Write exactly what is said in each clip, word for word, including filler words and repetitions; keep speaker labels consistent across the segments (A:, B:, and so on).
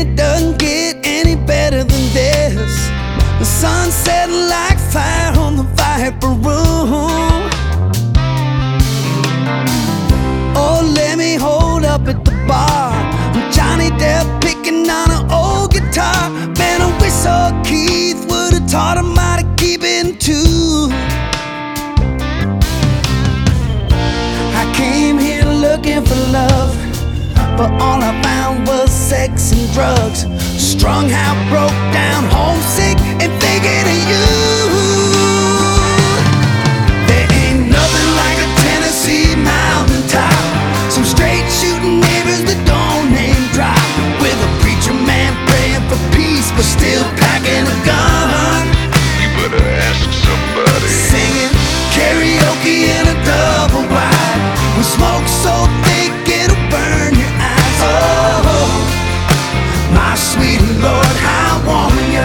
A: it doesn't get any better than this. The sun setting like fire on the Viper Room. Oh, let me hold up at the bar. Johnny Depp picking on an old guitar. Man, I wish old Keith would have taught him how to keep it in tune. I came here looking for love, but all I found was sex and drugs. Strung out, broke down, homesick, and thinking of you. There ain't nothing like a Tennessee mountaintop. Some straight shooting neighbors that don't name drop. With a preacher man praying for peace, but still packing a gun.
B: You better ask somebody.
A: Singing karaoke in a double wide. With smoke so thick it'll burn your eyes. Oh, my sweet Lord, how I want you.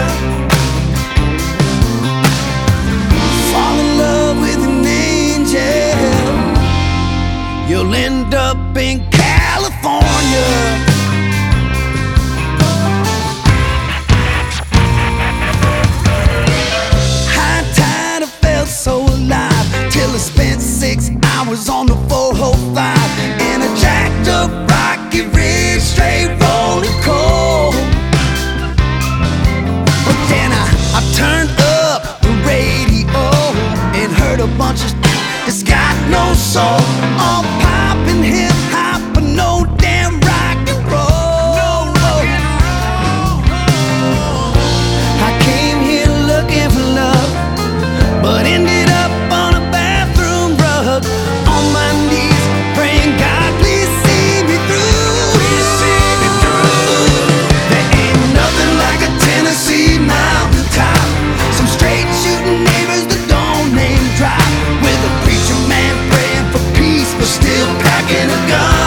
A: Fall in love with an angel, you'll end up in California. High tide, I felt so alive till I spent six hours on the four oh five in a jacked up rocky ridge, straight rolling coal. But then I, I turned up the radio and heard a bunch of that's got no soul. All poppin' hip hop, but no damn rock and roll. I came here looking for love, but ended up on a bathroom rug, on my knees praying, God, please see me through.
B: Please see me through.
A: There ain't nothing like a Tennessee mountaintop. Some straight shooting neighbors that don't name drop. With a preacher man praying for peace, but still packing a gun.